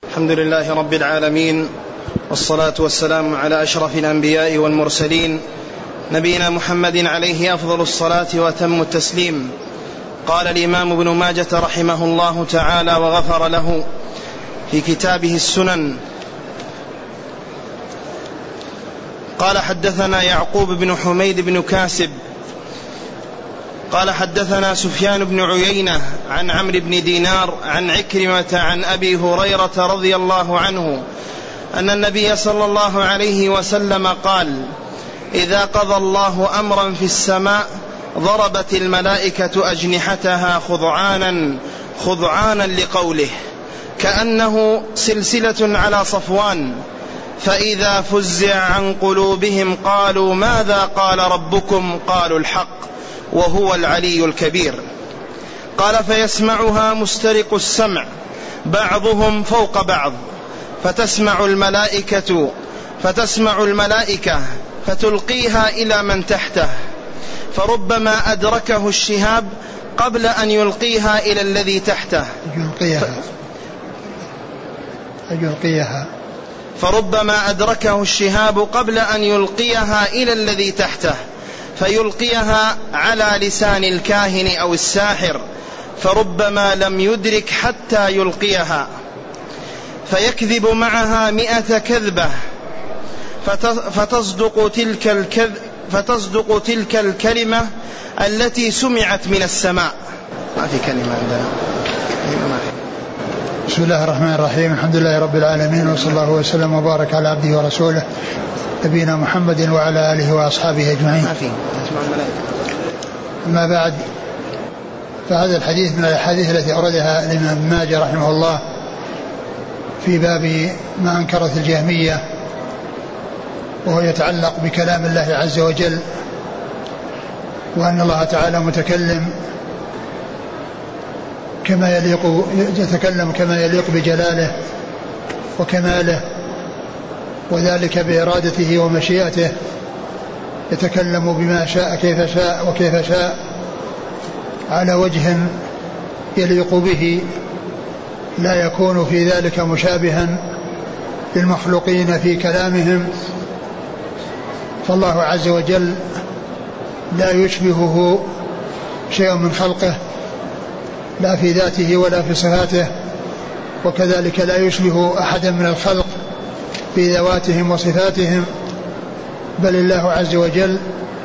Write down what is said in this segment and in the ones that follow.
الحمد لله رب العالمين، والصلاة والسلام على أشرف الأنبياء والمرسلين، نبينا محمد عليه أفضل الصلاة وأتم التسليم. قال الإمام ابن ماجة رحمه الله تعالى وغفر له في كتابه السنن: قال حدثنا يعقوب بن حميد بن كاسب قال حدثنا سفيان بن عيينة عن عمرو بن دينار عن عكرمة عن أبي هريرة رضي الله عنه أن النبي صلى الله عليه وسلم قال: إذا قضى الله أمرا في السماء ضربت الملائكة أجنحتها خضعانا لقوله، كأنه سلسلة على صفوان، فإذا فزع عن قلوبهم قالوا: ماذا قال ربكم؟ قالوا: الحق وهو العلي الكبير. قال: فيسمعها مسترق السمع بعضهم فوق بعض، فتسمع الملائكة فتلقيها إلى من تحته، فربما أدركه الشهاب قبل أن يلقيها إلى الذي تحته فربما أدركه الشهاب قبل أن يلقيها إلى الذي تحته، فيلقيها على لسان الكاهن أو الساحر، فربما لم يدرك حتى يلقيها، فيكذب معها 100 كذبة، فتصدق تلك الكلمة التي سمعت من السماء. ما في كلمة عندنا. بسم الله الرحمن الرحيم. الحمد لله رب العالمين، وصلى الله وسلم وبارك على عبده ورسوله نبينا محمد وعلى آله وأصحابه أجمعين. أما بعد، فهذا الحديث من الأحاديث التي أوردها الإمام ابن ماجه رحمه الله في باب ما أنكرت الجهمية، وهو يتعلق بكلام الله عز وجل، وأن الله تعالى متكلم يتكلم كما يليق بجلاله وكماله، وذلك بإرادته ومشيئته، يتكلم بما شاء كيف شاء وكيف شاء على وجه يليق به، لا يكون في ذلك مشابها للمخلوقين في كلامهم. فالله عز وجل لا يشبهه شيء من خلقه، لا في ذاته ولا في صفاته، وكذلك لا يشبه أحدا من الخلق في ذواتهم وصفاتهم، بل الله عز وجل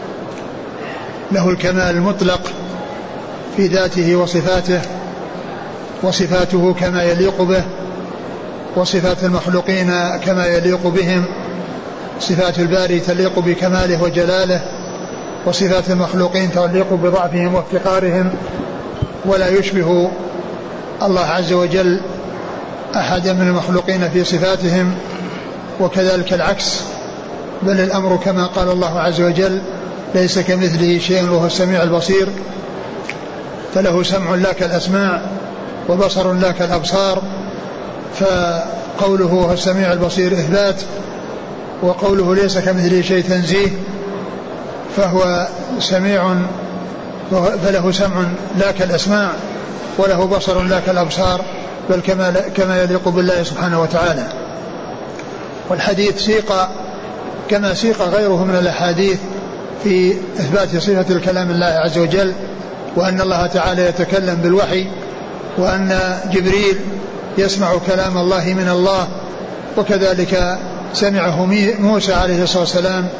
له الكمال المطلق في ذاته وصفاته، وصفاته كما يليق به، وصفات المخلوقين كما يليق بهم. صفات الباري تليق بكماله وجلاله، وصفات المخلوقين تليق بضعفهم وافتقارهم، ولا يشبه الله عز وجل أحدا من المخلوقين في صفاتهم، وكذلك العكس، بل الأمر كما قال الله عز وجل: ليس كمثله شيء وهو السميع البصير. فله سمع لا كالأسماع، وبصر لا كالأبصار، فقوله هو السميع البصير إثبات، وقوله ليس كمثله شيء تنزيه. فهو سميع، فله سمع لا كالأسماع، وله بصر لا كالأبصار، بل كما يليق بالله سبحانه وتعالى. والحديث سيق كما سيق غيره من الأحاديث في إثبات صفة الكلام الله عز وجل، وأن الله تعالى يتكلم بالوحي، وأن جبريل يسمع كلام الله من الله، وكذلك سمعه موسى عليه الصلاة والسلام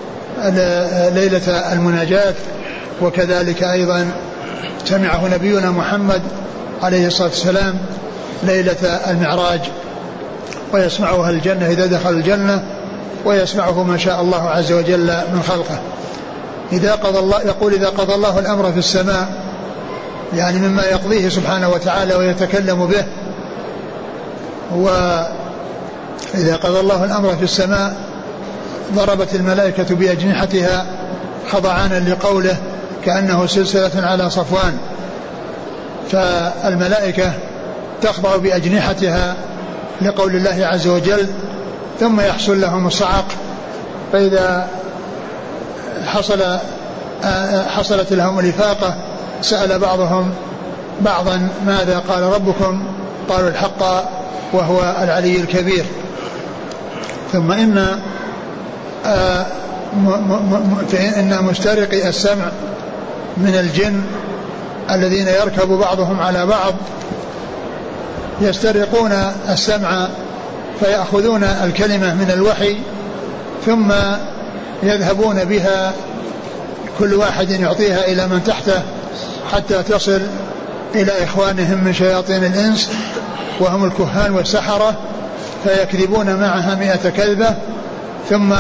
ليلة المناجاة، وكذلك أيضا سمعه نبينا محمد عليه الصلاة والسلام ليلة المعراج، ويسمعها الجنة إذا دخل الجنة، ويسمعه ما شاء الله عز وجل من خلقه. يقول: إذا قضى الله الأمر في السماء، يعني مما يقضيه سبحانه وتعالى ويتكلم به. وإذا قضى الله الأمر في السماء ضربت الملائكة بأجنحتها خضعانا لقوله، كأنه سلسلة على صفوان. فالملائكة تخضع بأجنحتها لقول الله عز وجل، ثم يحصل لهم الصعق، فإذا حصلت لهم الإفاقة سأل بعضهم بعضا: ماذا قال ربكم؟ قالوا: الحق وهو العلي الكبير. ثم إن مسترقي السمع من الجن الذين يركب بعضهم على بعض يسترقون السمع فيأخذون الكلمة من الوحي ثم يذهبون بها كل واحد يعطيها إلى من تحته حتى تصل إلى إخوانهم من شياطين الإنس وهم الكهان والسحرة فيكذبون معها 100 كذبة ثم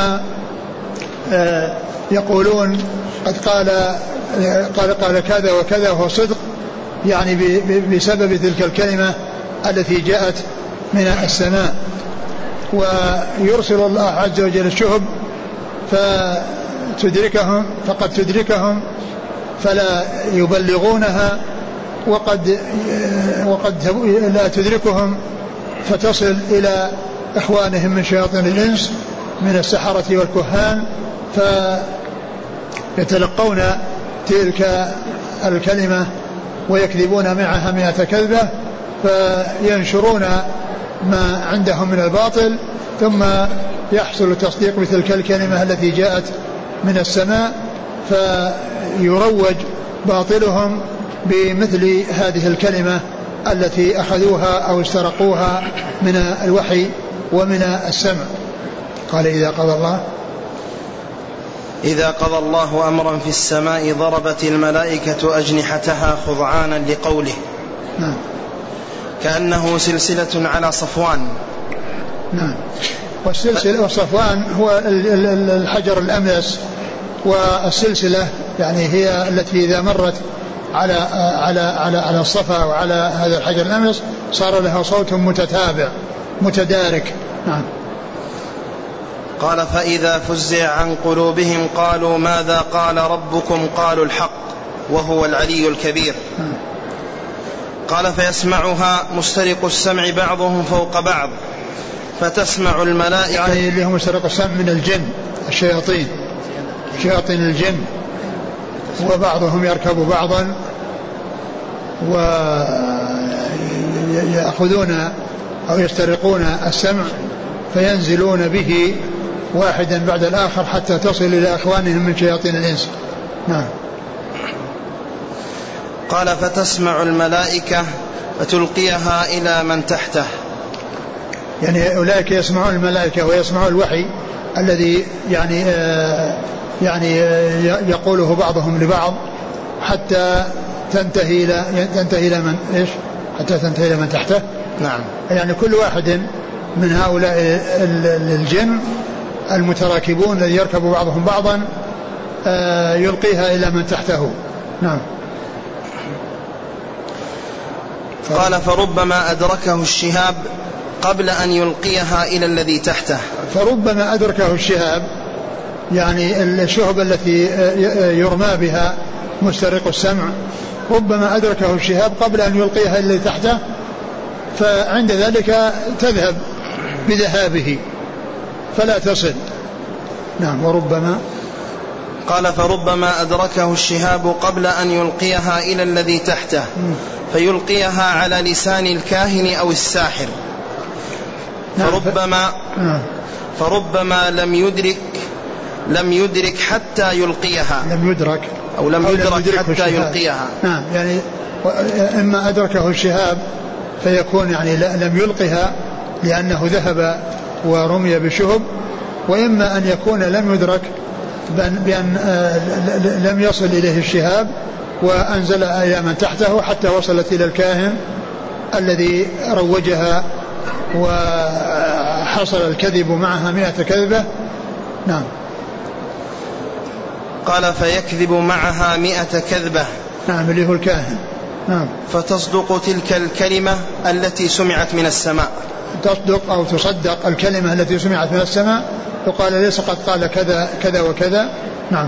يقولون قد قال كذا وكذا وهو صدق يعني بسبب تلك الكلمة التي جاءت من السماء. ويرسل الله عز وجل الشهب فقد تدركهم فلا يبلغونها وقد لا تدركهم فتصل إلى إخوانهم من شياطين الإنس من السحرة والكهان فيتلقون تلك الكلمة ويكذبون معها 100 كذبة فينشرون ما عندهم من الباطل ثم يحصل التصديق بتلك الكلمة التي جاءت من السماء فيروج باطلهم بمثل هذه الكلمة التي أخذوها أو استرقوها من الوحي ومن السمع. قال إذا قضى الله أمرا في السماء ضربت الملائكة أجنحتها خضعانا لقوله نعم. كأنه سلسلة على صفوان. نعم. والصفوان هو الحجر الأملس والسلسلة يعني هي التي إذا مرت على الصفا وعلى هذا الحجر الأملس صار لها صوت متتابع متدارك. نعم. قال فإذا فزع عن قلوبهم قالوا ماذا قال ربكم قالوا الحق وهو العلي الكبير. قال فيسمعها مسترق السمع بعضهم فوق بعض فتسمع الملائكة يعني اللي هم مسترق السمع من الجن شياطين الجن وبعضهم يركب بعضا ويأخذون أو يسترقون السمع فينزلون به واحدا بعد الآخر حتى تصل إلى أخوانهم من شياطين الإنس. نعم. قال فتسمع الملائكة فتلقيها إلى من تحته يعني أولئك يسمعون الملائكة ويسمعون الوحي الذي يعني يقوله بعضهم لبعض حتى تنتهي إلى من إيش حتى تنتهي إلى من تحته. نعم. يعني كل واحد من هؤلاء الجن المتراكبون الذي يركب بعضهم بعضا يلقيها إلى من تحته. نعم. قال فربما أدركه الشهاب قبل أن يلقيها إلى الذي تحته. فربما أدركه الشهاب يعني الشهب التي يرمى بها مسترق السمع ربما أدركه الشهاب قبل أن يلقيها إلى الذي تحته فعند ذلك تذهب بذهابه فلا تصل. نعم. وربما قال فربما أدركه الشهاب قبل أن يلقيها إلى الذي تحته فيلقيها على لسان الكاهن أو الساحر. فربما لم يدرك حتى يلقيها لم يدرك حتى يلقيها. نعم. يعني إما أدركه الشهاب فيكون يعني لم يلقها لأنه ذهب ورمي بشهب وإما أن يكون لم يدرك بأن لم يصل إليه الشهاب وأنزل إلى من تحته حتى وصلت إلى الكاهن الذي روجها وحصل الكذب معها 100 كذبة. نعم. قال فيكذب معها 100 كذبة. نعم. اللي هو الكاهن. نعم. فتصدق تلك الكلمة التي سمعت من السماء. تصدق أو تصدق الكلمة التي سمعت من السماء يقال ليس قد قال كذا كذا وكذا. نعم.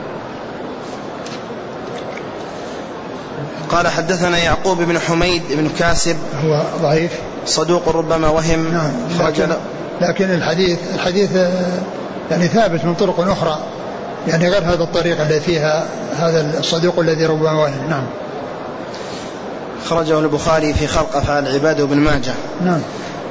قال حدثنا يعقوب بن حميد بن كاسب هو ضعيف صدوق ربما وهم. نعم. لكن الحديث يعني ثابت من طرق أخرى يعني غير هذا الطريق الذي فيها هذا الصدوق الذي ربما وهم. نعم. خرجه البخاري في خلق أفعال العباد وابن ماجه. نعم.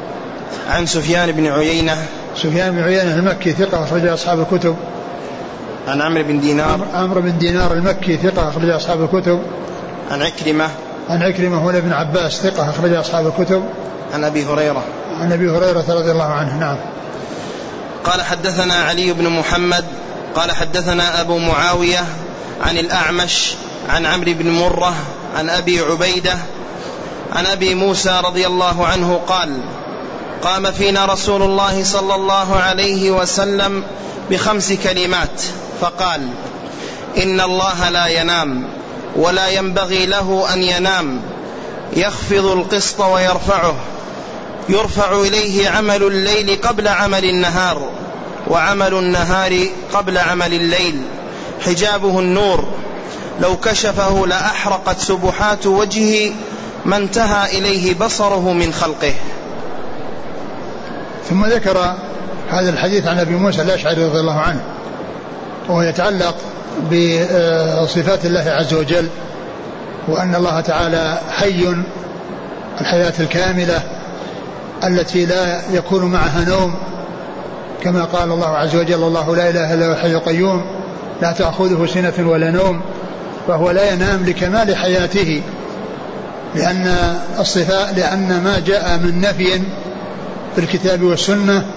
عن سفيان بن عيينة. سفيان بن عيينة المكي ثقة أخرج أصحاب الكتب. عن عمرو بن دينار. عمرو بن دينار المكي ثقة أخرج أصحاب الكتب. عن عكرمة. عن عكرمة هو ابن عباس ثقة أخرج أصحاب الكتب. عن أبي هريرة. عن أبي هريرة رضي الله عنه. نعم. قال حدثنا علي بن محمد قال حدثنا أبو معاوية عن الأعمش عن عمرو بن مرة عن أبي عبيدة عن أبي موسى رضي الله عنه قال قام فينا رسول الله صلى الله عليه وسلم ب5 كلمات فقال إن الله لا ينام ولا ينبغي له أن ينام يخفض القسط ويرفعه يرفع إليه عمل الليل قبل عمل النهار وعمل النهار قبل عمل الليل حجابه النور لو كشفه لأحرقت سبحات وجهه ما انتهى إليه بصره من خلقه. ثم ذكر هذا الحديث عن أبي موسى الأشعري رضي الله عنه وهو يتعلق بصفات الله عز وجل وأن الله تعالى حي الحياة الكاملة التي لا يكون معها نوم كما قال الله عز وجل الله لا إله إلا هو الحي القيوم لا تأخذه سنة ولا نوم فهو لا ينام لكمال حياته لأن ما جاء من نفي في الكتاب والسنة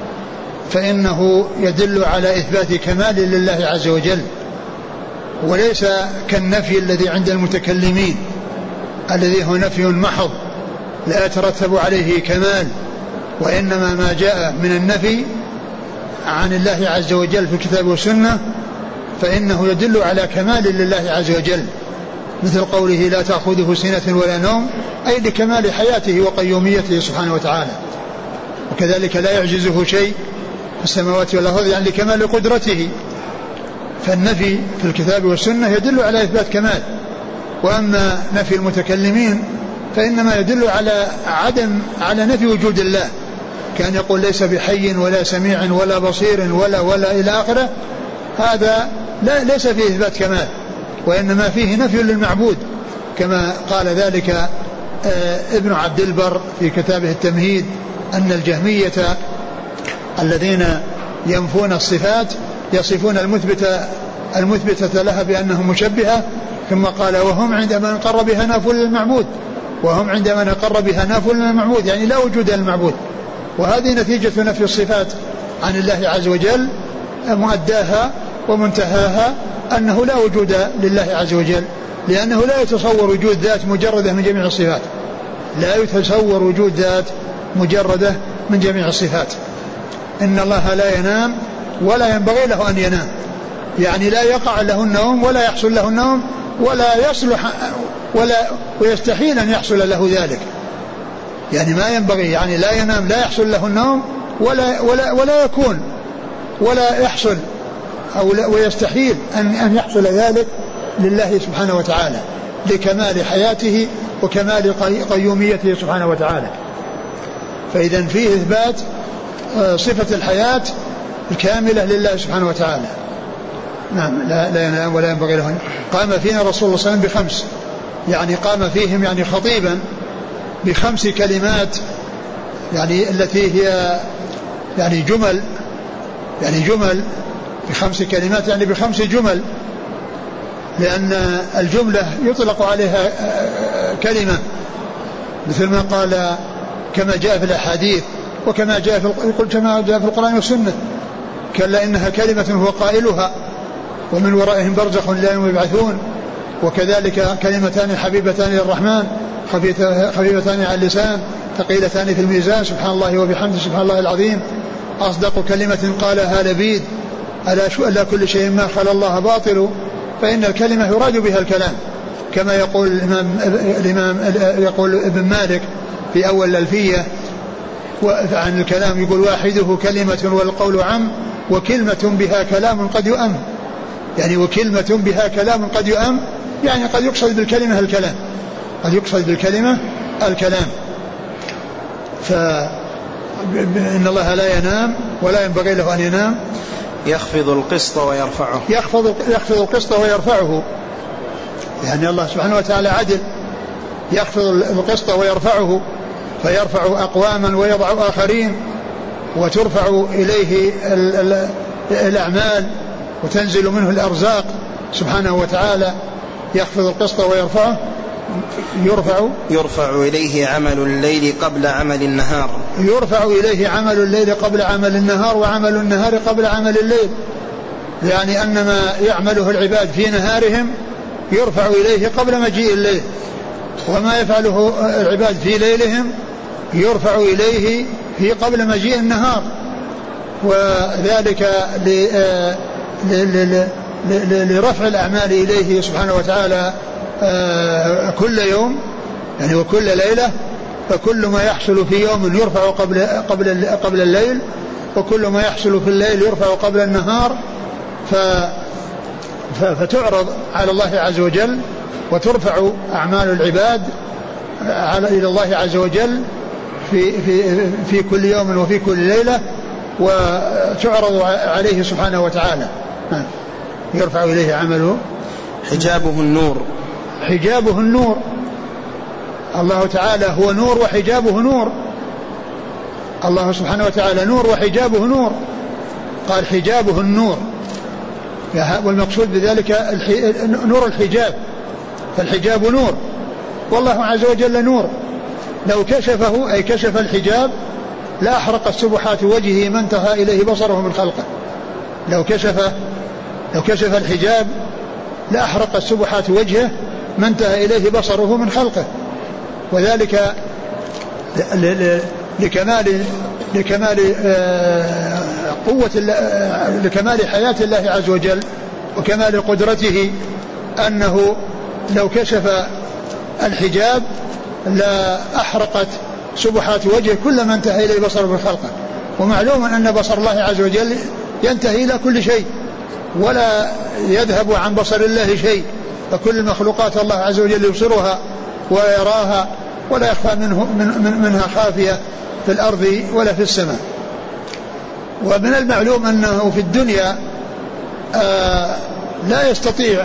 فإنه يدل على إثبات كمال لله عز وجل وليس كالنفي الذي عند المتكلمين الذي هو نفي محض لا يترتب عليه كمال وإنما ما جاء من النفي عن الله عز وجل في الكتاب والسنة فإنه يدل على كمال لله عز وجل مثل قوله لا تأخذه سنة ولا نوم أي لكمال حياته وقيوميته سبحانه وتعالى وكذلك لا يعجزه شيء في السماوات والأرض يعني لكمال قدرته فالنفي في الكتاب والسنة يدل على إثبات كمال وأما نفي المتكلمين فإنما يدل على نفي وجود الله كان يقول ليس بحي ولا سميع ولا بصير ولا إلى آخره هذا ليس فيه إثبات كمال وإنما فيه نفي للمعبود كما قال ذلك ابن عبد البر في كتابه التمهيد أن الجهمية الذين ينفون الصفات يصفون المثبتة لها بأنه مشبهة ثم قال وهم عندما نقر بها نافوا للمعبود وهم عندما نقر بها نافوا للمعبود يعني لا وجود للمعبود وهذه نتيجة نفي الصفات عن الله عز وجل مؤداها ومنتهاها أنه لا وجود لله عز وجل لأنه لا يتصور وجود ذات مجردة من جميع الصفات لا يتصور وجود ذات مجردة من جميع الصفات إن الله لا ينام ولا ينبغي له أن ينام يعني لا يقع له النوم ولا يحصل له النوم ولا يصلح ويستحيل أن يحصل له ذلك يعني ما ينبغي يعني لا ينام لا يحصل له النوم ولا يكون ولا يحصل ويستحيل أن يحصل ذلك لله سبحانه وتعالى لكمال حياته وكمال قيوميته سبحانه وتعالى فإذا فيه إثبات صفة الحياة الكاملة لله سبحانه وتعالى. نعم لا ينام ولا ينبغي له. قام فينا رسول الله صلى الله عليه وسلم ب5 يعني قام فيهم يعني خطيبا ب5 كلمات يعني التي هي يعني جمل ب5 كلمات يعني ب5 جمل لأن الجملة يطلق عليها كلمة مثل ما قال كما جاء في الأحاديث وكما جاء في القرآن والسنة كلا إنها كلمة هو قائلها ومن ورائهم برزخ لا يوم يبعثون وكذلك كلمتان حبيبتان للرحمن خفيفتان على اللسان ثقيلتان في الميزان سبحان الله وبحمده سبحان الله العظيم أصدق كلمة قالها لبيد ألا كل شيء ما خلا الله باطل فإن الكلمة يراد بها الكلام كما يقول الإمام يقول ابن مالك في أول الألفية عن الكلام يقول واحده كلمة والقول عم وكلمة بها كلام قد يؤم يعني وكلمة بها كلام قد يؤم يعني قد يقصد بالكلمة الكلام قد يقصد بالكلمة الكلام فإن الله لا ينام ولا ينبغي له أن ينام يخفض القسط ويرفعه يخفض القسط ويرفعه يعني الله سبحانه وتعالى عدل يخفض القسط ويرفعه فيرفع أقواما ويضع آخرين، وترفع إليه الأعمال وتنزل منه الأرزاق سبحانه وتعالى، يخفض القسط ويرفعه. يرفع إليه عمل الليل قبل عمل النهار. يرفع إليه عمل الليل قبل عمل النهار، وعمل النهار قبل عمل الليل، يعني أن ما يعمله العباد في نهارهم يرفع إليه قبل مجيء الليل، وما يفعله العباد في ليلهم يرفع إليه في قبل مجيء النهار. وذلك لرفع الأعمال إليه سبحانه وتعالى كل يوم يعني وكل ليلة، فكل ما يحصل في يوم يرفع قبل الليل، وكل ما يحصل في الليل يرفع قبل النهار، فتعرض على الله عز وجل، وترفع أعمال العباد إلى الله عز وجل في كل يوم وفي كل ليلة، وتعرض عليه سبحانه وتعالى. يرفع إليه عمله. حجابه النور. حجابه النور، الله تعالى هو نور وحجابه نور. الله سبحانه وتعالى نور وحجابه نور، قال حجابه النور، والمقصود بذلك نور الحجاب، فالحجاب نور والله عز وجل نور، لو كشفه أي كشف الحجاب لا أحرقت سبحات وجهه ما انتهى إليه بصره من خلقه. لو كشف الحجاب لا أحرقت سبحات وجهه ما انتهى إليه بصره من خلقه، وذلك لكمال قوة لكمال حياة الله عز وجل وكمال قدرته، أنه لو كشف الحجاب لا أحرقت سبحات وجهه كل ما انتهى إليه بصره من خلقه. ومعلوم أن بصر الله عز وجل ينتهي إلى كل شيء ولا يذهب عن بصر الله شيء، فكل المخلوقات الله عز وجل يبصرها ويراها ولا يخفى منها خافية في الأرض ولا في السماء. ومن المعلوم أنه في الدنيا لا يستطيع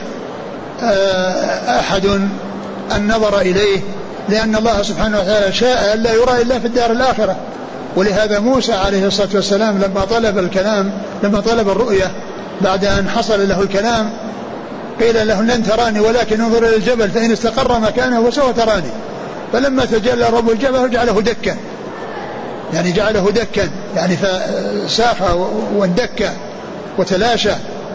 أحد النظر إليه، لأن الله سبحانه وتعالى شاء ألا يرى إلا في الدار الآخرة. ولهذا موسى عليه الصلاة والسلام لما طلب الرؤية بعد أن حصل له الكلام قيل له لن تراني ولكن انظر إلى الجبل فإن استقر مكانه فسوف تراني. فلما تجلى رب الجبل جعله دكا، يعني جعله دكا يعني فساخ واندك وتلاشى.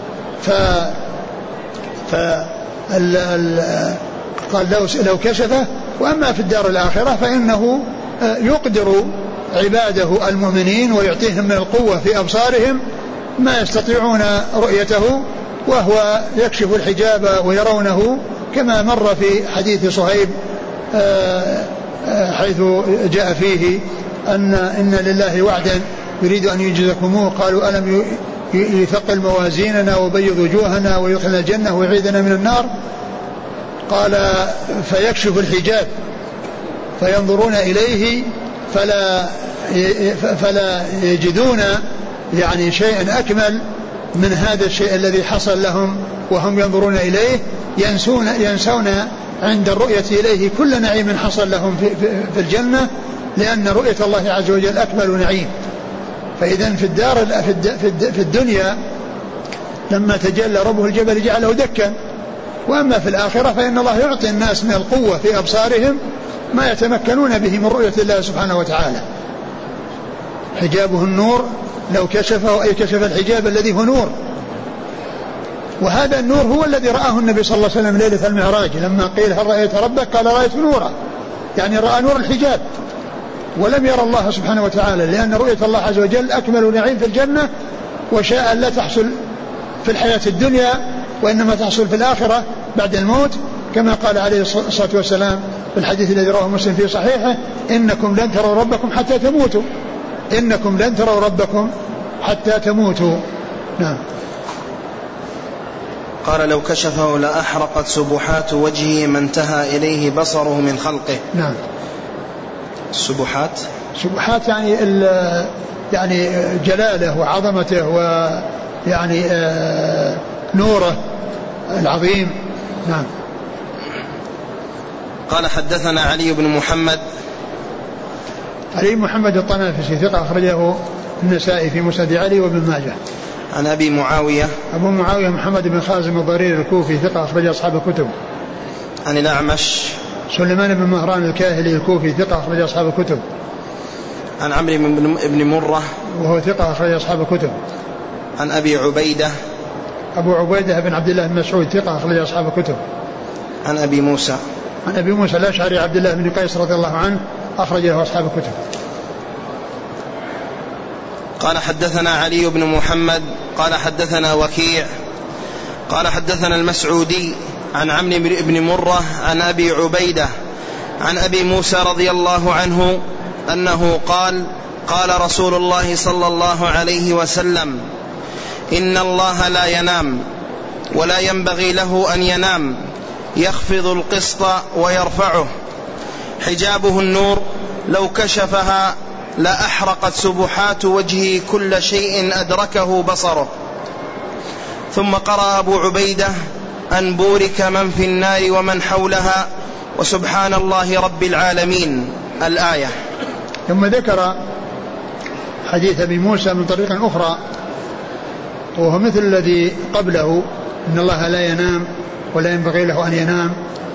قال لو كشفه. وأما في الدار الآخرة فإنه يقدر عباده المؤمنين ويعطيهم من القوة في أبصارهم ما يستطيعون رؤيته، وهو يكشف الحجاب ويرونه، كما مر في حديث صهيب حيث جاء فيه إن لله وعدا يريد أن ينجزكموه، قالوا ألم يثقل موازيننا وبيض وجوهنا ويدخلنا الجنة ويعيذنا من النار؟ قال فيكشف الحجاب فينظرون إليه فلا يجدون يعني شيئا أكمل من هذا الشيء الذي حصل لهم وهم ينظرون إليه، ينسون عند الرؤية إليه كل نعيم حصل لهم في الجنة، لأن رؤية الله عز وجل أكمل نعيم. فإذا في الدنيا لما تجلى ربه الجبل جعله دكا، وأما في الآخرة فإن الله يعطي الناس من القوة في أبصارهم ما يتمكنون به من رؤية الله سبحانه وتعالى. حجابه النور، لو كشفه أي كشف الحجاب الذي هو نور. وهذا النور هو الذي رآه النبي صلى الله عليه وسلم ليلة المعراج لما قيل هل رأيت ربك؟ قال رأيت نورا، يعني رأى نور الحجاب ولم يرى الله سبحانه وتعالى، لأن رؤية الله عز وجل أكمل نعيم في الجنة، وشاء لا تحصل في الحياة الدنيا وإنما تحصل في الآخرة بعد الموت، كما قال عليه الصلاة والسلام في الحديث الذي رواه مسلم في صحيحه: إنكم لن تروا ربكم حتى تموتوا، إنكم لن تروا ربكم حتى تموتوا. نعم. قال لو كشفه لأحرقت سبحات وجهه ما انتهى إليه بصره من خلقه. نعم. سبحات يعني جلاله وعظمته ويعني نوره العظيم. نعم. قال حدثنا علي بن محمد علي محمد الطنافسي ثقة أخرجه النسائي في مسند علي وابن ماجه. عن أبي معاوية أبو معاوية محمد بن خازم الضرير الكوفي ثقة أخرج أصحاب الكتب. عن الأعمش سليمان بن مهران الكاهلي الكوفي ثقة أخرج أصحاب الكتب. عن عمرو بن مرة وهو ثقة أخرج أصحاب الكتب. عن أبي عبيدة أبو عبيدة بن عبد الله بن مسعود ثقة أخرج أصحاب الكتب. عن أبي موسى عن أبي موسى الأشعري عبد الله بن قيس رضي الله عنه أخرج له أصحاب الكتب. قال حدثنا علي بن محمد قال حدثنا وكيع قال حدثنا المسعودي عن عمرو بن مرة عن أبي عبيدة عن أبي موسى رضي الله عنه أنه قال قال رسول الله صلى الله عليه وسلم إن الله لا ينام ولا ينبغي له أن ينام يخفض القسط ويرفعه حجابه النور لو كشفها لأحرقت سبحات وجهه كل شيء أدركه بصره. ثم قرأ أبو عبيدة أن بورك من في النار ومن حولها وسبحان الله رب العالمين الآية. ثم ذكر حديث أبي موسى من طريق أخرى وهو مثل الذي قبله إن الله لا ينام ولا ينبغي له أن ينام.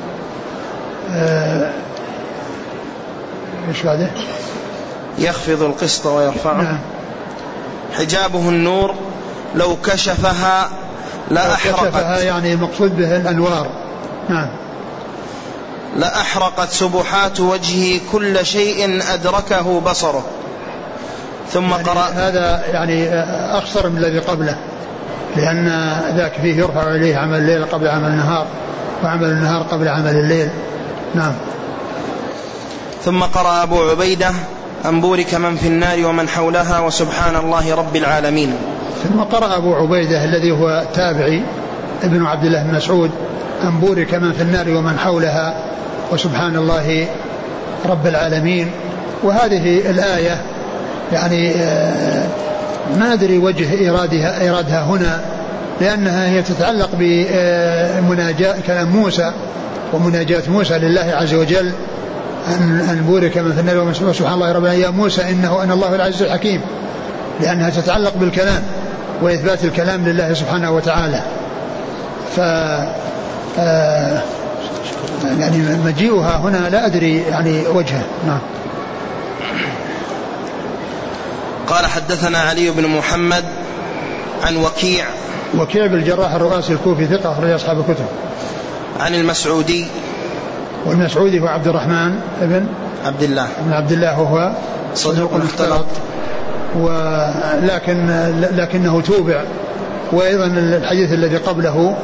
إيش بعده؟ يخفض القسط ويرفعه. نعم. حجابه النور لو كشفها لأحرقت يعني المقصود به الأنوار. نعم. لأحرقت سبحات وجهه كل شيء أدركه بصره. ثم يعني قرأ هذا يعني أخصر من الذي قبله لأن ذاك فيه يرفع إليه عمل الليل قبل عمل النهار وعمل النهار قبل عمل الليل. نعم. ثم قرأ أبو عبيدة أن بورك من في النار ومن حولها وسبحان الله رب العالمين. ثم قرأ أبو عبيدة الذي هو تابعي ابن عبد الله بن مسعود أن بورك من في النار ومن حولها وسبحان الله رب العالمين. وهذه الآية يعني ما أدري وجه إرادها هنا لأنها هي تتعلق بمناجاة كلام موسى ومناجاة موسى لله عز وجل أن بورك من في النار وسبحان الله رب العالمين يا موسى أن الله العزيز الحكيم لأنها تتعلق بالكلام وإثبات الكلام لله سبحانه وتعالى. يعني مجيئها هنا لا أدري يعني وجهه. نعم. قال حدثنا علي بن محمد عن وكيع بالجراح الرؤاسي الكوفي ثقة أخرج أصحاب الكتب. عن المسعودي والمسعودي هو عبد الرحمن ابن عبد الله وهو صدوق مختلط لكنه توبع. وأيضا الحديث الذي قبله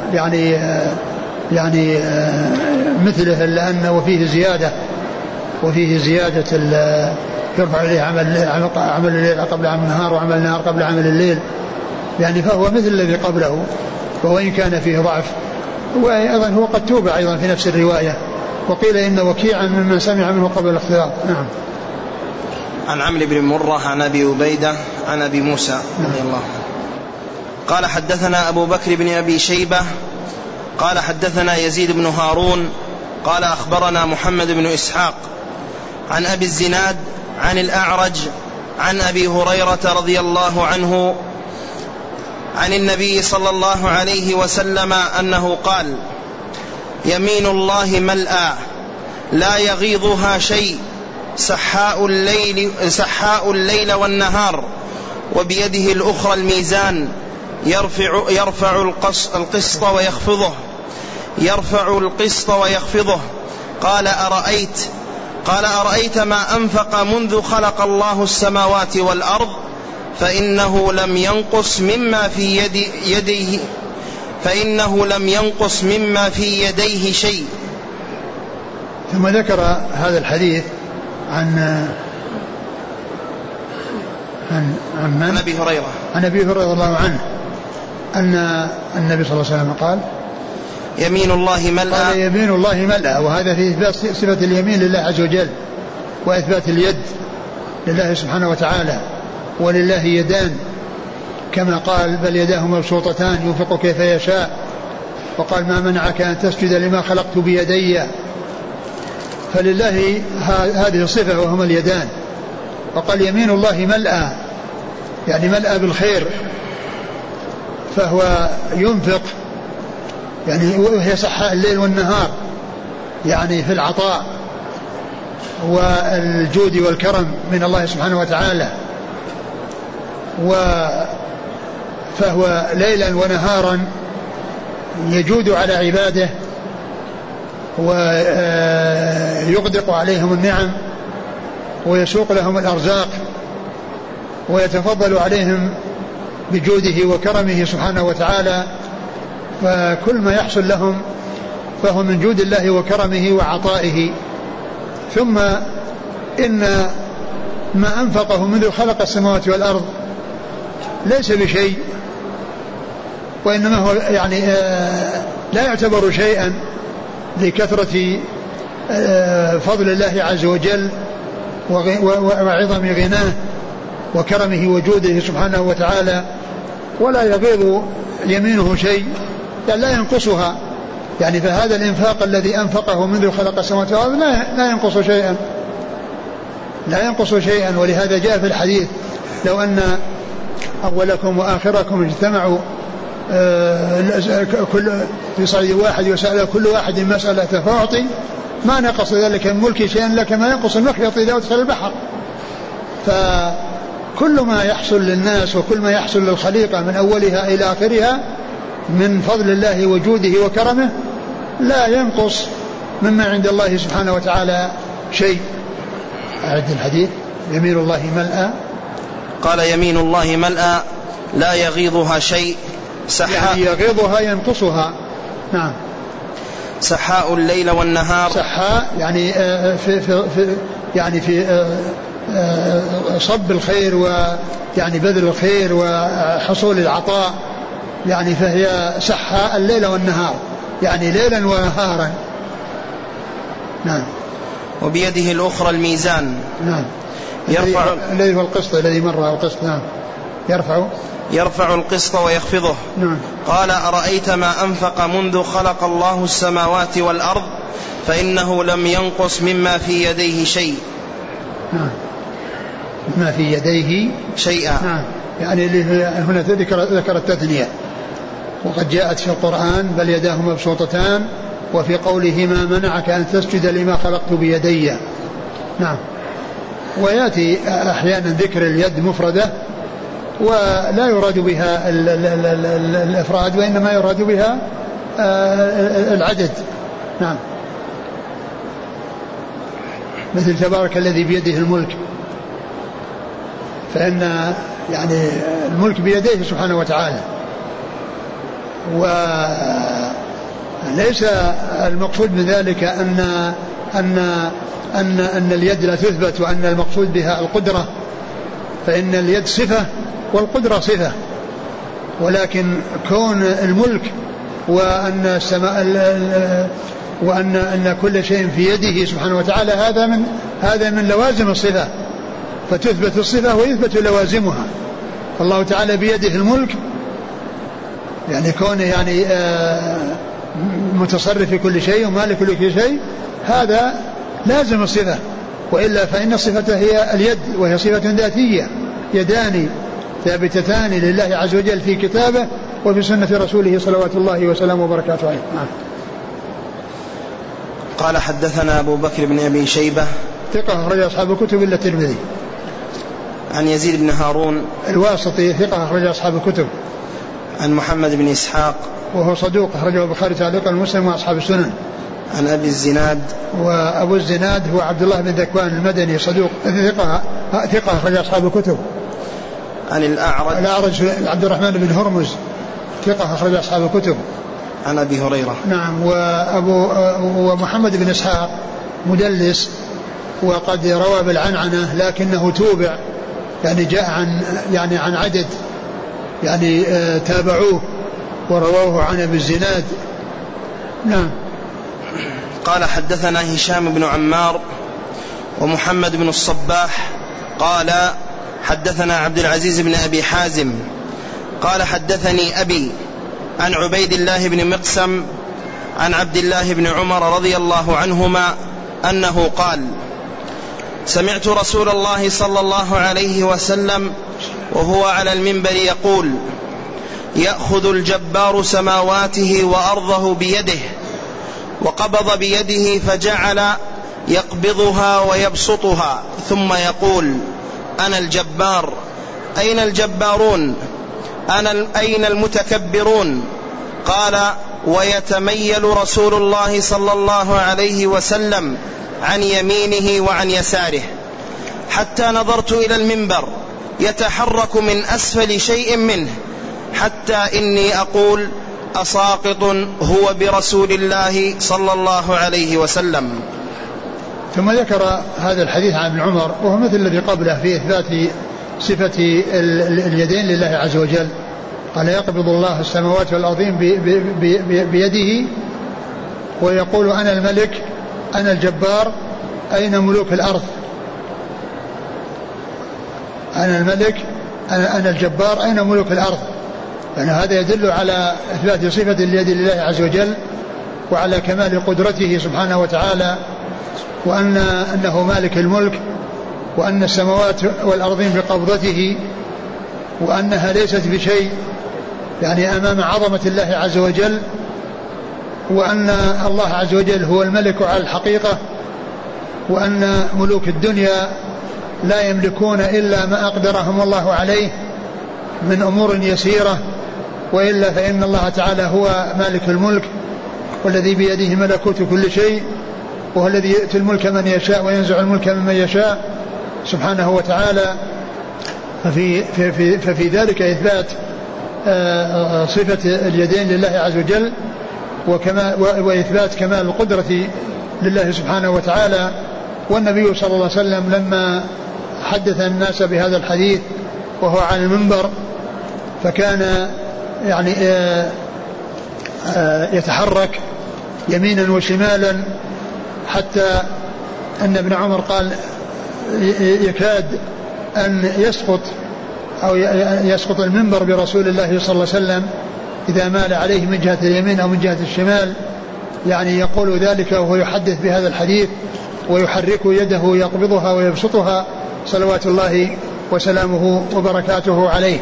يعني مثله لأن وفيه زيادة يرفع إليه عمل الليل قبل عمل النهار وعمل النهار قبل عمل الليل يعني فهو مثل الذي قبله وإن كان فيه ضعف. وأيضا هو قد توبع أيضا في نفس الرواية وقيل إن وكيعا ممن سمع منه قبل الاختلاط. نعم. عن عمرو بن مرة عن أبي عبيدة عن أبي موسى رضي الله عنه قال حدثنا أبو بكر بن أبي شيبة قال حدثنا يزيد بن هارون قال أخبرنا محمد بن إسحاق عن أبي الزناد عن الأعرج عن أبي هريرة رضي الله عنه عن النبي صلى الله عليه وسلم أنه قال يمين الله ملأى لا يغيضها شيء سحاء الليل والنهار وبيده الأخرى الميزان يرفع القسط ويخفضه قال أرأيت ما أنفق منذ خلق الله السماوات والأرض فإنه لم ينقص مما في يديه شيء. ثم ذكر هذا الحديث عن أبي هريرة رضي الله عنه أن النبي صلى الله عليه وسلم قال يمين الله ملأى وهذا في إثبات صفة اليمين لله عز وجل وإثبات اليد لله سبحانه وتعالى ولله يدان كما قال بل يداه مبسوطتان ينفق كيف يشاء وقال ما منعك أن تسجد لما خلقت بيدي. فلله هذه الصفة وهما اليدان فقال يمين الله ملأى، يعني ملأى بالخير، فهو ينفق يعني وهي سحاء الليل والنهار يعني في العطاء والجود والكرم من الله سبحانه وتعالى، فهو ليلا ونهارا يجود على عباده ويغدق عليهم النعم ويسوق لهم الأرزاق ويتفضل عليهم بجوده وكرمه سبحانه وتعالى، فكل ما يحصل لهم فهو من جود الله وكرمه وعطائه. ثم إن ما أنفقه منذ خلق السماوات والأرض ليس بشيء، وإنما هو يعني لا يعتبر شيئا لكثرة فضل الله عز وجل وعظم غناه وكرمه وجوده سبحانه وتعالى، ولا يغيض يمينه شيء، يعني لا ينقصها، يعني فهذا الإنفاق الذي أنفقه منذ خلق السماوات والأرض لا ينقص شيئا، لا ينقص شيئا. ولهذا جاء في الحديث لو أن أولكم وآخركم اجتمعوا كل في صعيد واحد وسأل كل واحد مسألة فأعطي ما نقص ذلك من ملكي شيئا لك ما ينقص المخيط إذا أدخل البحر. فكل ما يحصل للناس وكل ما يحصل للخليقة من أولها إلى آخرها من فضل الله وجوده وكرمه لا ينقص مما عند الله سبحانه وتعالى شيء. أعد الحديث. يمين الله ملأى، قال يمين الله ملأى لا يغيضها شيء، سحاء يعني يغيضها ينقصها. نعم. سحاء الليل والنهار، سحاء يعني في صب الخير ويعني بذل الخير وحصول العطاء، يعني فهي سحاء الليل والنهار يعني ليلا ونهارا. نعم. وبيده الأخرى الميزان. نعم. يرفع الذي هو القسط الذي مر القسط. نعم. يرفع القسط ويخفضه. نعم. قال أرأيت ما أنفق منذ خلق الله السماوات والأرض فإنه لم ينقص مما في يديه شيء. نعم. ما في يديه شيئا. نعم. يعني هنا ذكر التثنية، وقد جاءت في القرآن بل يداه مبسوطتان، وفي قوله ما منعك أن تسجد لما خلقت بيدي. نعم. ويأتي أحيانا ذكر اليد مفردة ولا يراد بها الإفراد وإنما يراد بها العدد. نعم. مثل تبارك الذي بيده الملك، فإن يعني الملك بيديه سبحانه وتعالى، وليس المقصود من ذلك أن اليد لا تثبت وأن المقصود بها القدرة، فإن اليد صفة والقدرة صفة، ولكن كون الملك وأن كل شيء في يده سبحانه وتعالى هذا من لوازم الصفة، فتثبت الصفة ويثبت لوازمها. الله تعالى بيده الملك يعني كونه يعني متصرف في كل شيء ومالك لكل شيء، هذا لازم الصفة، وإلا فإن الصفة هي اليد، وهي صفة ذاتية، يدان ثابتتان لله عز وجل في كتابه وفي سنة رسوله صلوات الله وسلامه وبركاته عليه. قال حدثنا أبو بكر بن أبي شيبة ثقة أخرج أصحاب الكتب إلا الترمذي. عن يزيد بن هارون الواسطي ثقة أخرج أصحاب الكتب. عن محمد بن إسحاق وهو صدوق أخرجه البخاري تعليقا ومسلم وأصحاب السنن. عن أبي الزناد وأبو الزناد هو عبد الله بن ذكوان المدني صدوق ثقة أخرج أصحاب الكتب. عن الأعرج عبد الرحمن بن هرمز ثقة أخرج أصحاب الكتب. عن أبي هريرة. نعم. ومحمد بن إسحاق مدلس وقد روى بالعنعنة لكنه توبع، يعني جاء عن عدد يعني تابعوه ورووه عن أبي الزناد. نعم. قال حدثنا هشام بن عمار ومحمد بن الصباح قال حدثنا عبد العزيز بن أبي حازم قال حدثني أبي عن عبيد الله بن مقسم عن عبد الله بن عمر رضي الله عنهما أنه قال سمعت رسول الله صلى الله عليه وسلم وهو على المنبر يقول: يأخذ الجبار سماواته وأرضه بيده، وقبض بيده فجعل يقبضها ويبسطها، ثم يقول: أنا الجبار، أين الجبارون؟ أين المتكبرون؟ قال: ويتميل رسول الله صلى الله عليه وسلم عن يمينه وعن يساره، حتى نظرت إلى المنبر يتحرك من أسفل شيء منه، حتى إني أقول: أساقط هو برسول الله صلى الله عليه وسلم. ثم ذكر هذا الحديث عن ابن عمر وهو مثل الذي قبله في إثبات صفة اليدين لله عز وجل. قال: يقبض الله السماوات والأرضين بيده، ويقول: أنا الملك، أنا الجبار، أين ملوك الأرض؟ أنا الملك، أنا الجبار، أين ملوك الأرض؟ يعني هذا يدل على إثبات صفة اليد لله عز وجل، وعلى كمال قدرته سبحانه وتعالى، أنه مالك الملك، وأن السماوات والأرضين بقبضته، وأنها ليست بشيء يعني أمام عظمة الله عز وجل، وأن الله عز وجل هو الملك على الحقيقة، وأن ملوك الدنيا لا يملكون إلا ما أقدرهم الله عليه من أمور يسيرة، وإلا فإن الله تعالى هو مالك الملك، والذي بيده ملكوت كل شيء، وهو الذي يؤتي الملك من يشاء وينزع الملك ممن يشاء سبحانه وتعالى. ففي ذلك إثبات صفة اليدين لله عز وجل، وإثبات كمال القدرة لله سبحانه وتعالى. والنبي صلى الله عليه وسلم لما حدث الناس بهذا الحديث وهو على المنبر، فكان يعني يتحرك يمينا وشمالا، حتى أن ابن عمر قال: يكاد أن يسقط المنبر برسول الله صلى الله عليه وسلم إذا مال عليه من جهة اليمين أو من جهة الشمال، يعني يقول ذلك وهو يحدث بهذا الحديث، ويحرك يده يقبضها ويبسطها صلوات الله وسلامه وبركاته عليه.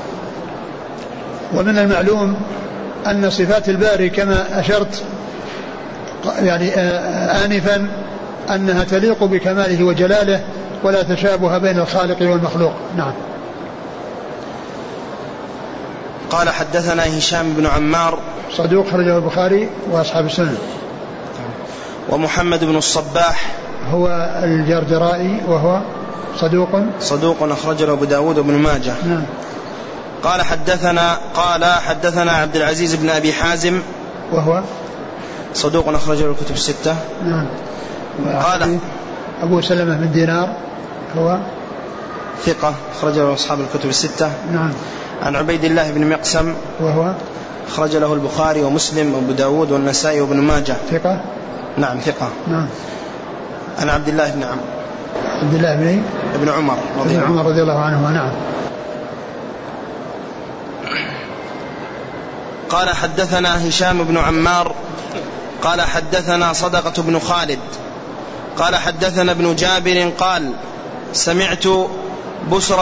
ومن المعلوم أن صفات الباري كما أشرت يعني آنفا أنها تليق بكماله وجلاله، ولا تشابه بين الخالق والمخلوق. نعم. قال: حدثنا هشام بن عمار، صدوق خرجه البخاري وأصحاب السنن. ومحمد بن الصباح هو الجرجرائي وهو صدوق أخرجه أبو داود وابن ماجه. نعم. قال: حدثنا عبد العزيز بن أبي حازم وهو صدوق أخرجه الكتب الستة. نعم. قال: أبو سلمة بن دينار هو ثقة أخرجه أصحاب الكتب الستة. نعم. عن عبيد الله بن مقسم وهو أخرج له البخاري ومسلم وأبو داود والنسائي وابن ماجه. ثقة. نعم ثقة. نعم. عن عبد الله بن عمر رضي الله عنه. نعم. قال: حدثنا هشام بن عمار قال: حدثنا صدقة بن خالد قال: حدثنا ابن جابر قال: سمعت بسر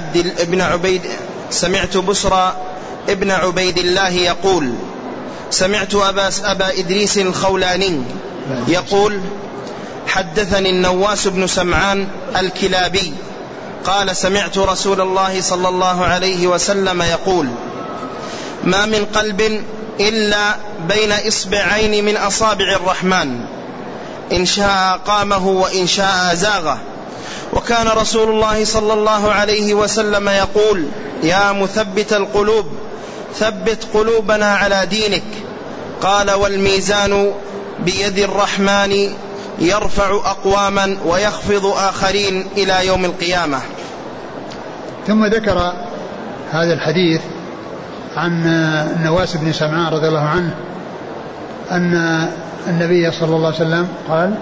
ابن عبيد الله يقول: سمعت أبا إدريس الخولاني يقول: حدثني النواس بن سمعان الكلابي قال: سمعت رسول الله صلى الله عليه وسلم يقول: ما من قلب إلا بين إصبعين من أصابع الرحمن، إن شاء قامه وإن شاء زاغه. وكان رسول الله صلى الله عليه وسلم يقول: يا مثبت القلوب ثبت قلوبنا على دينك. قال: والميزان بيد الرحمن يرفع أقواما ويخفض آخرين إلى يوم القيامة. ثم ذكر هذا الحديث عن النواس بن سمعان رضي الله عنه أن النبي صلى الله عليه وسلم قال: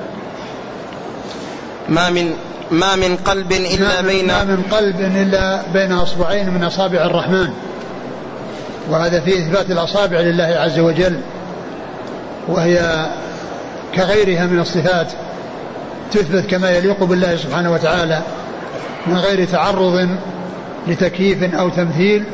ما من قلب إلا بين أصبعين من أصابع الرحمن. وهذا فيه إثبات الأصابع لله عز وجل، وهي كغيرها من الصفات تثبت كما يليق بالله سبحانه وتعالى من غير تعرض لتكييف أو تمثيل،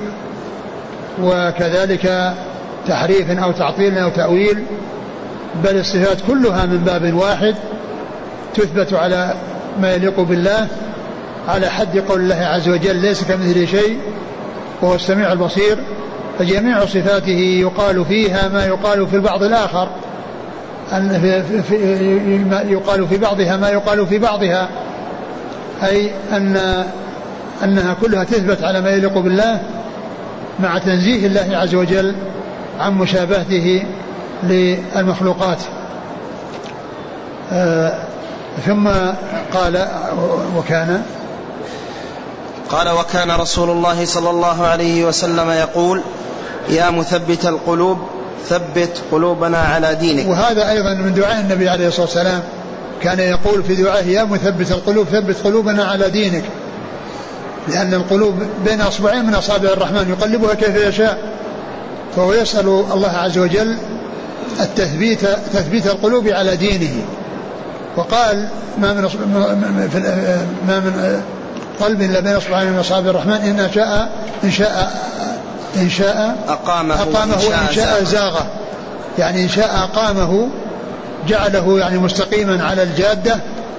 وكذلك تحريف أو تعطيل أو تأويل، بل الصفات كلها من باب واحد تثبت على ما يليق بالله، على حد قول الله عز وجل ليس كمثله شيء وهو السميع البصير. فجميع صفاته يقال فيها ما يقال في البعض الآخر، يقال في بعضها ما يقال في بعضها، أي أنها كلها تثبت على ما يليق بالله مع تنزيه الله عز وجل عن مشابهته للمخلوقات. ثم قال وكان رسول الله صلى الله عليه وسلم يقول يا مثبت القلوب ثبت قلوبنا على دينك. وهذا أيضا من دعاء النبي عليه الصلاة والسلام، كان يقول في دعائه يا مثبت القلوب ثبت قلوبنا على دينك، لأن القلوب بين أصبعين من أصابع الرحمن يقلبها كيف يشاء، فهو يسأل الله عز وجل تثبيت القلوب على دينه. وقال ما من قلب إلا بين أصبعين من أصابع الرحمن إن شاء أقامه وإن شاء زاغه، يعني إن شاء أقامه جعله يعني مستقيما على الجادة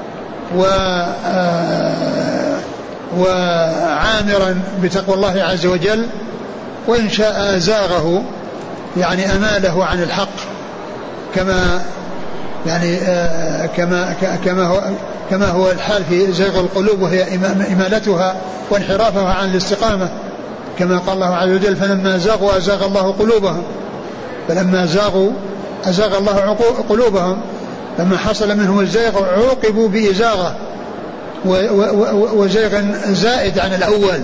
وعامرا بتقوى الله عز وجل، وإن شاء زاغه يعني أماله عن الحق، كما يعني كما هو الحال في زيغ القلوب، وهي إمالتها وانحرافها عن الاستقامة، كما قال الله عز وجل فلما زاغوا أزاغ الله قلوبهم، فلما زاغوا أزاغ الله قلوبهم، لما حصل منهم الزيغ عوقبوا بإزاغة وزيغ زائد عن الأول.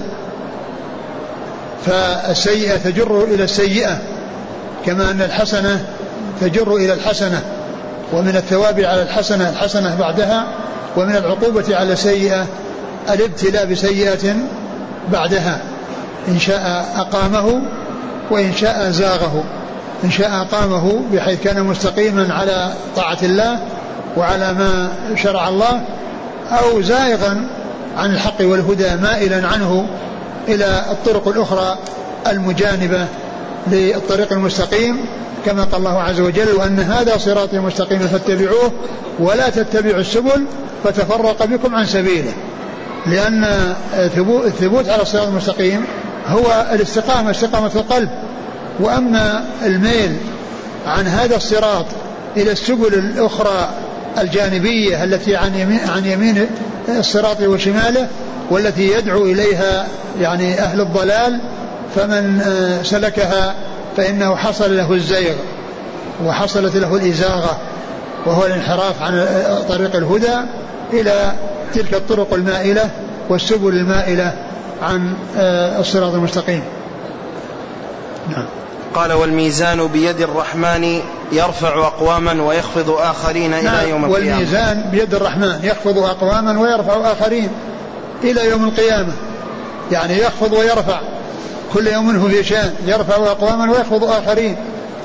فالسيئة تجر إلى السيئة، كما أن الحسنة تجر إلى الحسنة، ومن الثواب على الحسنة الحسنة بعدها، ومن العقوبة على السيئة الابتلاء بسيئة بعدها. إن شاء أقامه وإن شاء زاغه. إن شاء أقامه بحيث كان مستقيما على طاعة الله وعلى ما شرع الله، أو زائغا عن الحق والهدى مائلا عنه إلى الطرق الأخرى المجانبة للطريق المستقيم، كما قال الله عز وجل وأن هذا صراطي مستقيما فاتبعوه ولا تتبعوا السبل فتفرق بكم عن سبيله. لأن الثبوت على الصراط المستقيم هو الاستقامة، استقامة القلب. وأما الميل عن هذا الصراط إلى السبل الأخرى الجانبية التي عن يمين الصراط وشماله، والتي يدعو إليها يعني أهل الضلال، فمن سلكها فإنه حصل له الزيغ وحصلت له الإزاغة، وهو الانحراف عن طريق الهدى إلى تلك الطرق المائلة والسبل المائلة عن الصراط المستقيم. نعم. قال والميزان بيد الرحمن يرفع أقواما ويخفض آخرين إلى يوم القيامة. والميزان بيد الرحمن يخفض أقواما ويرفع آخرين إلى يوم القيامة، يعني يخفض ويرفع، كل يوم هو في شان، يرفع أقواما ويخفض آخرين،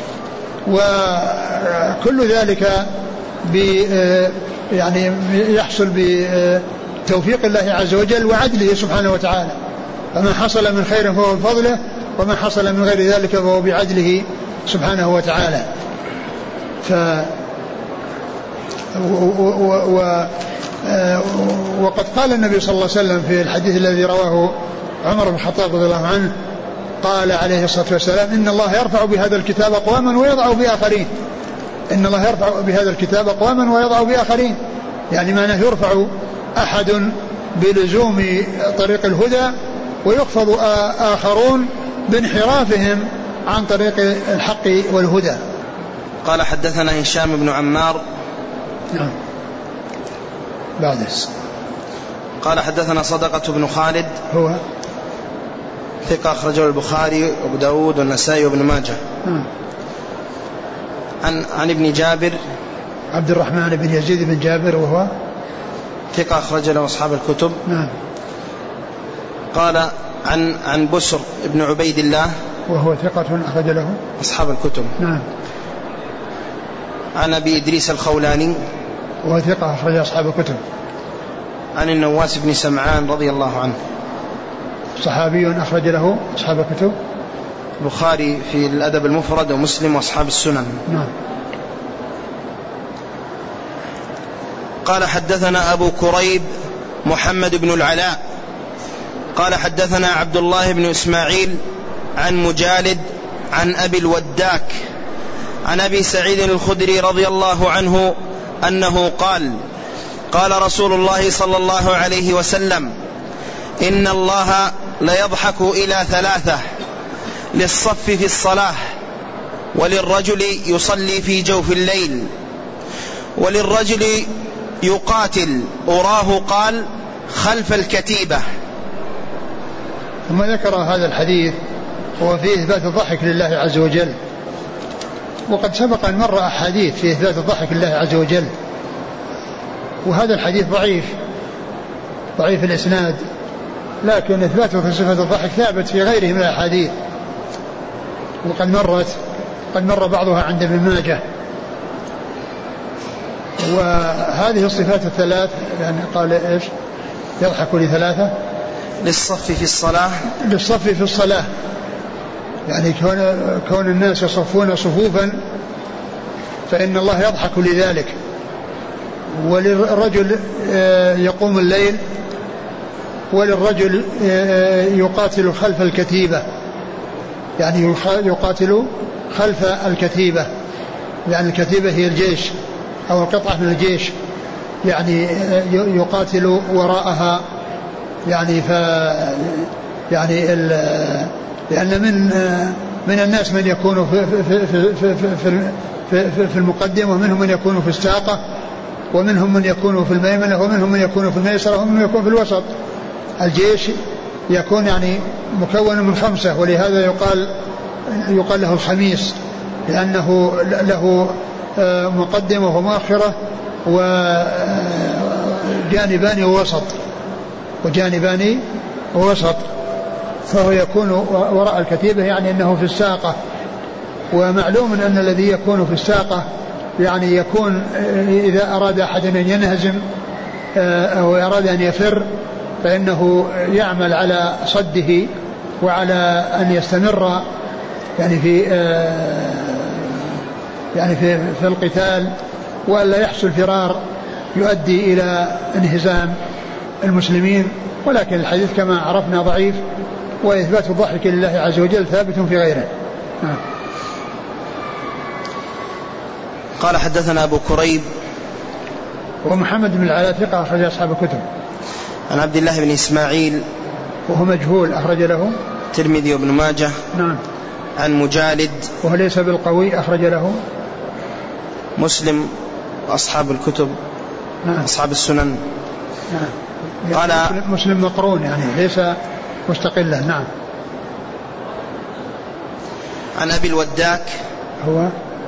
وكل ذلك يعني يحصل بتوفيق الله عز وجل وعدله سبحانه وتعالى. فما حصل من خير فهو بفضله، وما حصل من غير ذلك فهو بعدله سبحانه وتعالى. وقد قال النبي صلى الله عليه وسلم في الحديث الذي رواه عمر بن الخطاب رضي الله عنه، قال عليه الصلاة والسلام إن الله يرفع بهذا الكتاب أقواما ويضع بآخرين. إن الله يرفع بهذا الكتاب أقواما ويضع بآخرين، يعني معناه يرفع أحد بلزوم طريق الهدى، ويخفض آخرون بانحرافهم عن طريق الحق والهدى. قال حدثنا هشام بن عمار. نعم. بعد قال حدثنا صدقة بن خالد، هو ثقة أخرجه البخاري وأبو داود والنسائي وابن ماجه. عن ابن جابر عبد الرحمن بن يزيد بن جابر، وهو ثقة أخرج له أصحاب الكتب. نعم. قال عن بسر بن عبيد الله، وهو ثقة أخرج له أصحاب الكتب. نعم. عن أبي إدريس الخولاني، وهو ثقة أخرج أصحاب الكتب. عن النواس بن سمعان رضي الله عنه، صحابي أخرج له أصحاب الكتب، البخاري في الأدب المفرد ومسلم وأصحاب السنن. نعم. قال حدثنا أبو كريب محمد بن العلاء قال حدثنا عبد الله بن إسماعيل عن مجالد عن أبي الوداك عن أبي سعيد الخدري رضي الله عنه أنه قال قال رسول الله صلى الله عليه وسلم: إن الله ليضحك إلى ثلاثة: للصف في الصلاة، وللرجل يصلي في جوف الليل، وللرجل يقاتل أراه قال خلف الكتيبة. ثم ذكر هذا الحديث هو فيه إثبات الضحك لله عز وجل، وقد سبق أن مر أحاديث في إثبات الضحك لله عز وجل، وهذا الحديث ضعيف الإسناد، لكن إثباته في صفة الضحك ثابت في غيره من الأحاديث، وقد مر بعضها عند ابن ماجه. وهذه الصفات الثلاث يعني قال إيش؟ يضحك لثلاثة: للصف في الصلاة، للصف في الصلاة يعني كون الناس يصفون صفوفا فإن الله يضحك لذلك، وللرجل يقوم الليل، وللرجل يقاتل خلف الكتيبة، يعني يقاتل خلف الكتيبة، يعني الكتيبة هي الجيش أو القطعة من الجيش، يعني يقاتل وراءها، يعني لأن من الناس من يكون في المقدمة، ومنهم من يكون في الساقة، ومنهم من يكون في الميمنة، ومنهم من يكون في الميسرة، ومنهم من يكون في الوسط. الجيش يكون يعني مكون من 5، ولهذا يقال له الخميس، لأنه له مقدمة ومؤخرة وجانبان ووسط، فهو يكون وراء الكتيبة، يعني أنه في الساقة. ومعلوم أن الذي يكون في الساقة يعني يكون إذا أراد أحد أن ينهزم أو أراد أن يفر فإنه يعمل على صده وعلى أن يستمر يعني في القتال، وألا يحصل فرار يؤدي إلى انهزام المسلمين. ولكن الحديث كما عرفنا ضعيف، وإثبات الضحك لله عز وجل ثابت في غيره. قال حدثنا أبو كريب ومحمد بن العلاء ثقة أخرج أصحاب الكتب. عن عبد الله بن إسماعيل وهو مجهول أخرج له الترمذي وابن ماجه. نعم. عن مجالد وهو ليس بالقوي أخرج له مسلم وأصحاب الكتب. نعم. أصحاب السنن. نعم. قال مسلم مقرون يعني ليس مستقلا. نعم. عن أبي الوداك هو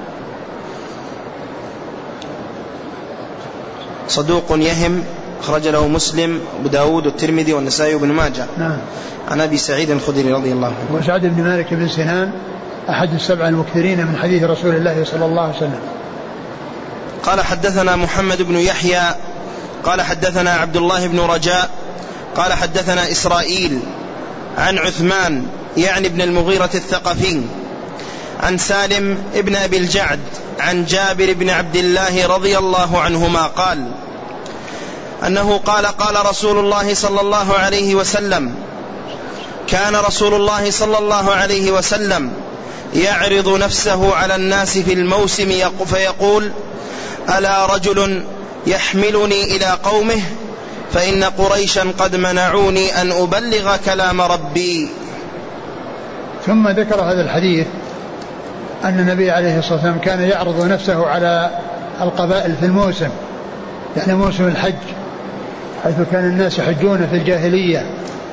صدوق يهم أخرج له مسلم أبو داود والترمذي والنسائي وابن ماجه. نعم. عن أبي سعيد الخدري رضي الله عنه وسعد بن مالك بن سنان أحد 7 المكثرين من حديث رسول الله صلى الله عليه وسلم. قال حدثنا محمد بن يحيى قال حدثنا عبد الله بن رجاء قال حدثنا إسرائيل عن عثمان يعني ابن المغيرة الثقفي عن سالم ابن أبي الجعد عن جابر بن عبد الله رضي الله عنهما قال أنه قال قال رسول الله صلى الله عليه وسلم: كان رسول الله صلى الله عليه وسلم يعرض نفسه على الناس في الموسم فيقول: ألا رجل يحملني إلى قومه فإن قريشا قد منعوني أن أبلغ كلام ربي. ثم ذكر هذا الحديث أن النبي عليه الصلاة والسلام كان يعرض نفسه على القبائل في الموسم، يعني موسم الحج، حيث كان الناس يحجون في الجاهلية،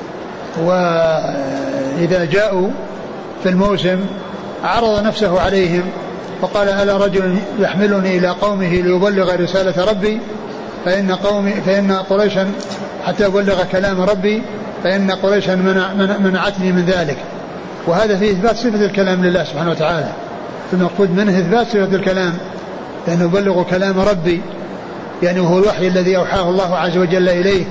وإذا جاءوا في الموسم عرض نفسه عليهم وقال: ألا رجل يحملني إلى قومه ليبلغ رسالة ربي فإن قريشا حتى أبلغ كلام ربي فإن قريشا منعتني من ذلك. وهذا فيه إثبات صفة الكلام لله سبحانه وتعالى، المقصود منه إثبات صفة الكلام، لأنه يبلغ كلام ربي، يعني وهو الوحي الذي أوحاه الله عز وجل إليه،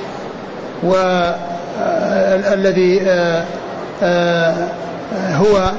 والذي هو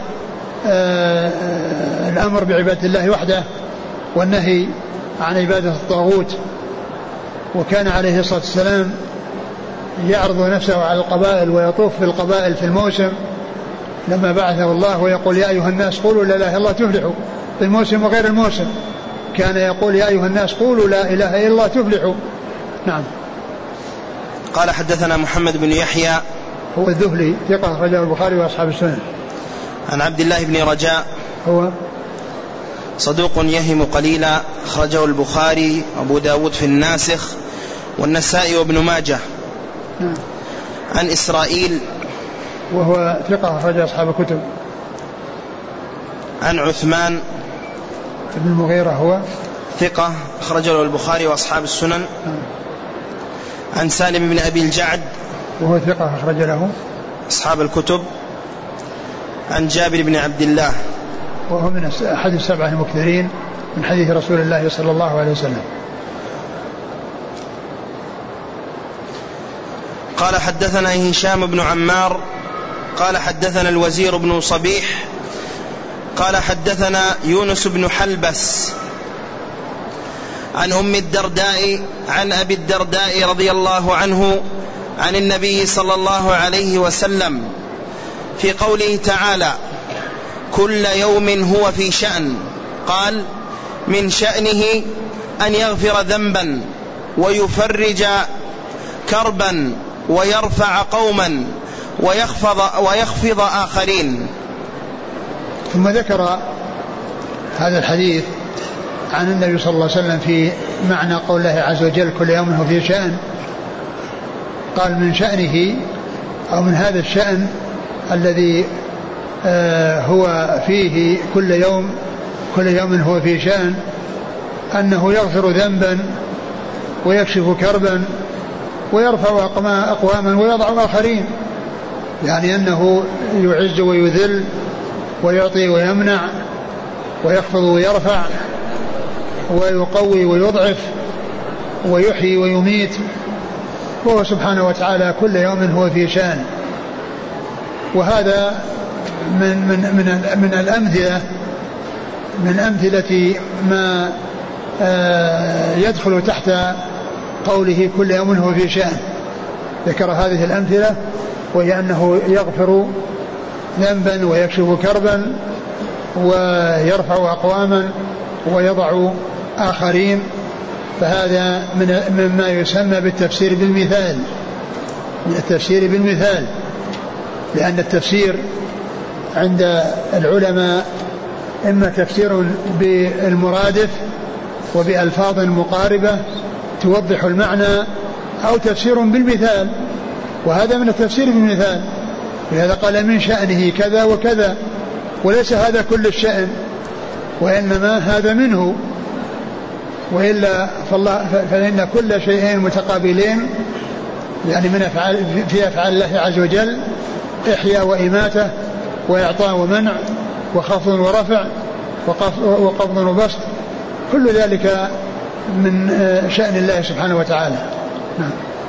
الأمر بعبادة الله وحده والنهي عن عبادة الطاغوت. وكان عليه الصلاة والسلام يعرض نفسه على القبائل ويطوف في القبائل في الموسم لما بعثه الله ويقول يا أيها الناس قولوا لا إله إلا الله تفلحوا، في الموسم وغير الموسم كان يقول يا أيها الناس قولوا لا إله إلا الله تفلحوا. نعم. قال حدثنا محمد بن يحيى هو الذهلي ثقة أخرجه البخاري وأصحاب السنن. عن عبد الله بن رجاء هو صدوق يهم قليلا أخرجه البخاري وأبو داود في الناسخ والنسائي وابن ماجه. نعم. عن إسرائيل وهو ثقة أخرج أصحاب الكتب. عن عثمان بن المغيرة هو ثقة أخرجه البخاري وأصحاب السنن. عن سالم بن أبي الجعد وهو ثقة أخرج له أصحاب الكتب. عن جابر بن عبد الله وهو من أحد السبعة المكثرين من حديث رسول الله صلى الله عليه وسلم. قال حدثنا هشام بن عمار قال حدثنا الوزير بن صبيح قال حدثنا يونس بن حلبس عن أم الدرداء عن أبي الدرداء رضي الله عنه عن النبي صلى الله عليه وسلم في قوله تعالى كل يوم هو في شأن. قال من شأنه أن يغفر ذنبا ويفرج كربا ويرفع قوما ويخفض آخرين. ثم ذكر هذا الحديث عن النبي صلى الله عليه وسلم في معنى قول الله عز وجل كل يوم هو في شأن. قال من شأنه أو من هذا الشأن الذي هو فيه كل يوم هو في شأن أنه يغفر ذنبا ويكشف كربا ويرفع أقواما ويضع آخرين، يعني أنه يعز ويذل ويعطي ويمنع ويخفض ويرفع ويقوي ويضعف ويحيي ويميت، وهو سبحانه وتعالى كل يوم هو في شأن. وهذا من الأمثلة من أمثلة ما يدخل تحت قوله كل يوم هو في شأن. ذكر هذه الأمثلة وهي أنه يغفر ذنبا ويكشف كربا ويرفع أقواما ويضع آخرين، فهذا مما يسمى بالتفسير بالمثال، من التفسير بالمثال، لأن التفسير عند العلماء إما تفسير بالمرادف وبألفاظ مقاربة توضح المعنى أو تفسير بالمثال، وهذا من التفسير بالمثال. لهذا قال من شأنه كذا وكذا، وليس هذا كل الشأن وإنما هذا منه، وإلا فإن كل شيئين متقابلين، يعني من في أفعال الله عز وجل إحياء وإماتة وإعطاء ومنع وخفض ورفع وقبض وبسط، كل ذلك من شأن الله سبحانه وتعالى. نعم.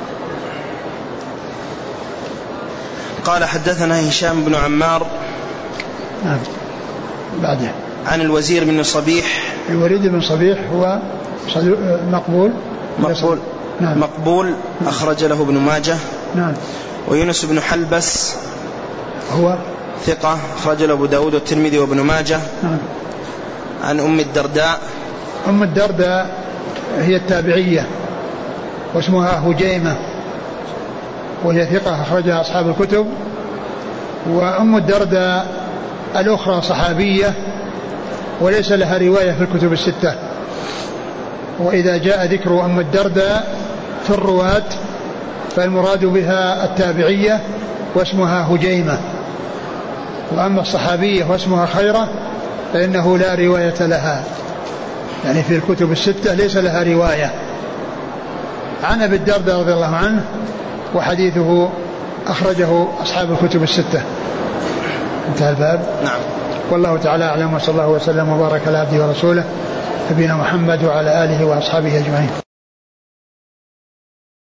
قال حدثنا هشام بن عمار. نعم. بعده. عن الوزير بن صبيح. الوليد بن صبيح هو مقبول. نعم. مقبول. أخرج له ابن ماجه. نعم. ويونس بن حلبس هو ثقة أخرج له أبو داود والترمذي وابن ماجه. نعم. عن أم الدرداء. أم الدرداء هي التابعية واسمها هجيمة وهي ثقة أخرجها أصحاب الكتب. وأم الدرداء الأخرى صحابية وليس لها رواية في الكتب الستة. وإذا جاء ذكر أم الدرداء في الرواة فالمراد بها التابعية واسمها هجيمة، وأما الصحابية واسمها خيرة فإنه لا رواية لها، يعني في الكتب الستة ليس لها رواية. عن أبي الدرداء رضي الله عنه وحديثه أخرجه أصحاب الكتب الستة. انتهى الباب. نعم. والله تعالى أعلم، وصلى الله وسلم وبارك على عبده ورسوله نبينا محمد وعلى آله وأصحابه أجمعين.